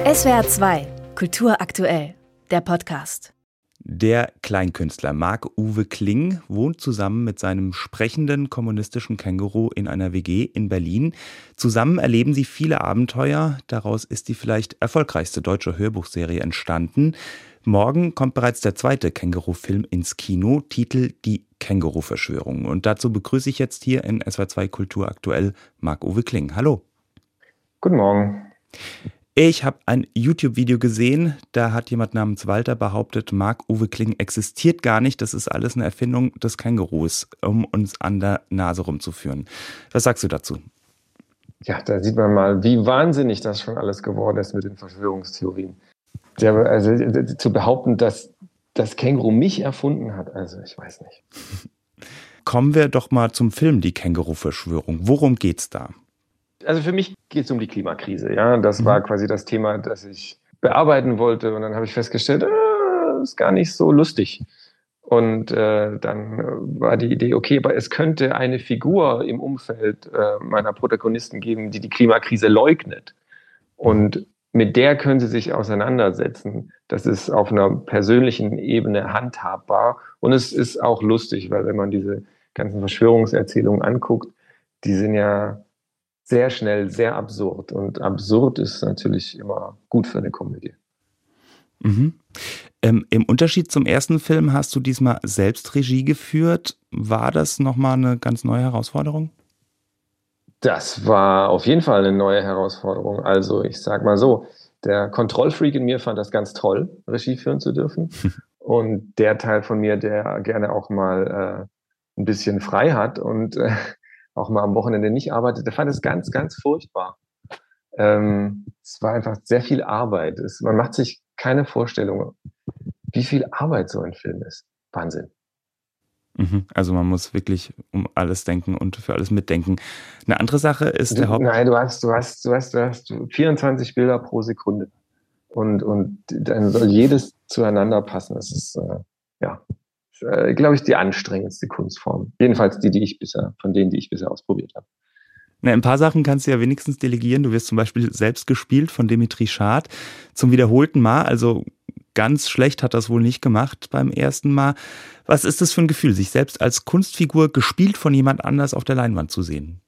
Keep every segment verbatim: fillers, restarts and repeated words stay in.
S W R zwei, Kultur aktuell, der Podcast. Der Kleinkünstler Marc-Uwe Kling wohnt zusammen mit seinem sprechenden kommunistischen Känguru in einer W G in Berlin. Zusammen erleben sie viele Abenteuer. Daraus ist die vielleicht erfolgreichste deutsche Hörbuchserie entstanden. Morgen kommt bereits der zweite Känguru-Film ins Kino, Titel Die Känguru-Verschwörung. Und dazu begrüße ich jetzt hier in S W R zwei Kultur aktuell Marc-Uwe Kling. Hallo. Guten Morgen. Ich habe ein YouTube-Video gesehen, da hat jemand namens Walter behauptet, Marc-Uwe Kling existiert gar nicht, das ist alles eine Erfindung des Kängurus, um uns an der Nase rumzuführen. Was sagst du dazu? Ja, da sieht man mal, wie wahnsinnig das schon alles geworden ist mit den Verschwörungstheorien. Ja, also zu behaupten, dass das Känguru mich erfunden hat, also ich weiß nicht. Kommen wir doch mal zum Film Die Känguru-Verschwörung. Worum geht's da? Also für mich geht es um die Klimakrise. Ja, das mhm. war quasi das Thema, das ich bearbeiten wollte. Und dann habe ich festgestellt, ah, ist gar nicht so lustig. Und äh, dann war die Idee, okay, aber es könnte eine Figur im Umfeld äh, meiner Protagonisten geben, die die Klimakrise leugnet. Und mit der können sie sich auseinandersetzen. Das ist auf einer persönlichen Ebene handhabbar. Und es ist auch lustig, weil wenn man diese ganzen Verschwörungserzählungen anguckt, die sind ja sehr schnell, sehr absurd. Und absurd ist natürlich immer gut für eine Komödie. Mhm. Ähm, im Unterschied zum ersten Film hast du diesmal selbst Regie geführt. War das nochmal eine ganz neue Herausforderung? Das war auf jeden Fall eine neue Herausforderung. Also ich sag mal so, der Kontrollfreak in mir fand das ganz toll, Regie führen zu dürfen. Und der Teil von mir, der gerne auch mal äh, ein bisschen frei hat und äh, auch mal am Wochenende nicht arbeitet, der fand es ganz, ganz furchtbar. Ähm, es war einfach sehr viel Arbeit. Es, man macht sich keine Vorstellung, wie viel Arbeit so ein Film ist. Wahnsinn. Also man muss wirklich um alles denken und für alles mitdenken. Eine andere Sache ist der Haupt... Nein, du hast, du hast, du hast, du hast vierundzwanzig Bilder pro Sekunde. Und, und dann soll jedes zueinander passen. Das ist, äh, ja, äh, glaube ich, die anstrengendste Kunstform. Jedenfalls die, die ich bisher, von denen, die ich bisher ausprobiert habe. Na, ein paar Sachen kannst du ja wenigstens delegieren. Du wirst zum Beispiel selbst gespielt von Dimitri Schad zum wiederholten Mal. Also ganz schlecht hat das wohl nicht gemacht beim ersten Mal. Was ist das für ein Gefühl, sich selbst als Kunstfigur gespielt von jemand anders auf der Leinwand zu sehen?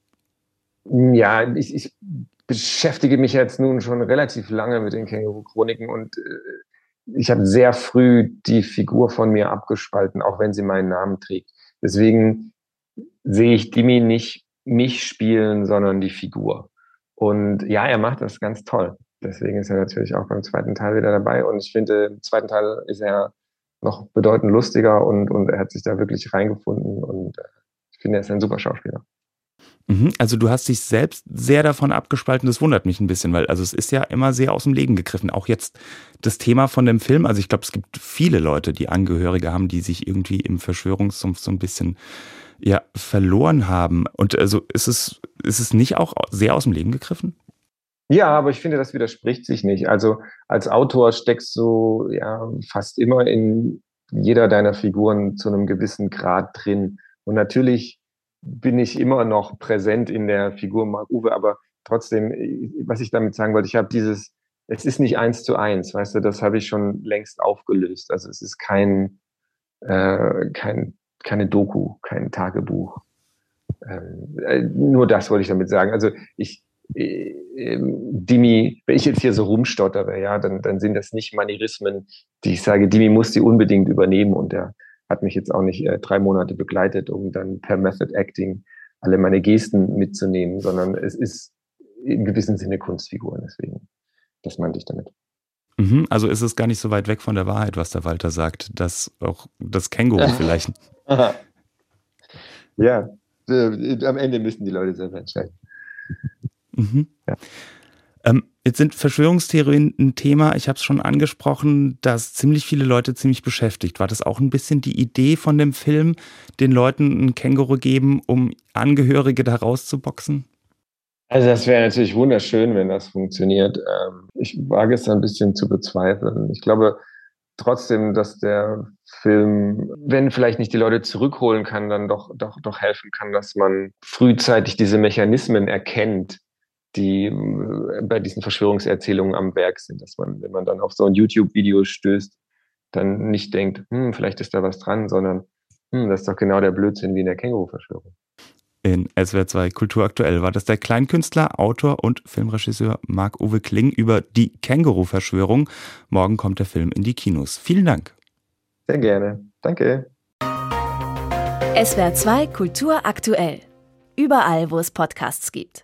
Ja, ich, ich beschäftige mich jetzt nun schon relativ lange mit den Känguru-Chroniken und äh, ich habe sehr früh die Figur von mir abgespalten, auch wenn sie meinen Namen trägt. Deswegen sehe ich Dimi nicht mich spielen, sondern die Figur. Und ja, er macht das ganz toll. Deswegen ist er natürlich auch beim zweiten Teil wieder dabei. Und ich finde, im zweiten Teil ist er noch bedeutend lustiger und, und er hat sich da wirklich reingefunden. Und ich finde, er ist ein super Schauspieler. Also du hast dich selbst sehr davon abgespalten, das wundert mich ein bisschen, weil also es ist ja immer sehr aus dem Leben gegriffen. Auch jetzt das Thema von dem Film, also ich glaube, es gibt viele Leute, die Angehörige haben, die sich irgendwie im Verschwörungssumpf so ein bisschen ja, verloren haben. Und also ist es, ist es nicht auch sehr aus dem Leben gegriffen? Ja, aber ich finde, das widerspricht sich nicht. Also als Autor steckst du ja fast immer in jeder deiner Figuren zu einem gewissen Grad drin. Und natürlich bin ich immer noch präsent in der Figur Marc-Uwe, aber trotzdem, was ich damit sagen wollte, ich habe dieses, es ist nicht eins zu eins, weißt du, das habe ich schon längst aufgelöst. Also es ist kein, äh, kein, keine Doku, kein Tagebuch. Ähm, äh, nur das wollte ich damit sagen. Also ich, äh, Dimi, wenn ich jetzt hier so rumstottere, ja, dann, dann sind das nicht Manierismen, die ich sage, Dimi muss die unbedingt übernehmen und der hat mich jetzt auch nicht äh, drei Monate begleitet, um dann per Method Acting alle meine Gesten mitzunehmen, sondern es ist in gewissem Sinne Kunstfiguren, deswegen, das meinte ich damit. Mhm, also ist es gar nicht so weit weg von der Wahrheit, was der Walter sagt, dass auch das Känguru vielleicht... Ja, äh, am Ende müssen die Leute selber entscheiden. Mhm. Ja. Ähm, jetzt sind Verschwörungstheorien ein Thema, ich habe es schon angesprochen, das ziemlich viele Leute ziemlich beschäftigt. War das auch ein bisschen die Idee von dem Film, den Leuten ein Känguru geben, um Angehörige da rauszuboxen? Also das wäre natürlich wunderschön, wenn das funktioniert. Ich wage es ein bisschen zu bezweifeln. Ich glaube trotzdem, dass der Film, wenn vielleicht nicht die Leute zurückholen kann, dann doch, doch, doch helfen kann, dass man frühzeitig diese Mechanismen erkennt, die äh, bei diesen Verschwörungserzählungen am Werk sind, dass man, wenn man dann auf so ein YouTube-Video stößt, dann nicht denkt, hm, vielleicht ist da was dran, sondern hm, das ist doch genau der Blödsinn wie in der Känguru-Verschwörung. In S W R zwei Kultur aktuell war das der Kleinkünstler, Autor und Filmregisseur Marc-Uwe Kling über die Känguru-Verschwörung. Morgen kommt der Film in die Kinos. Vielen Dank. Sehr gerne. Danke. S W R zwei Kultur aktuell. Überall, wo es Podcasts gibt.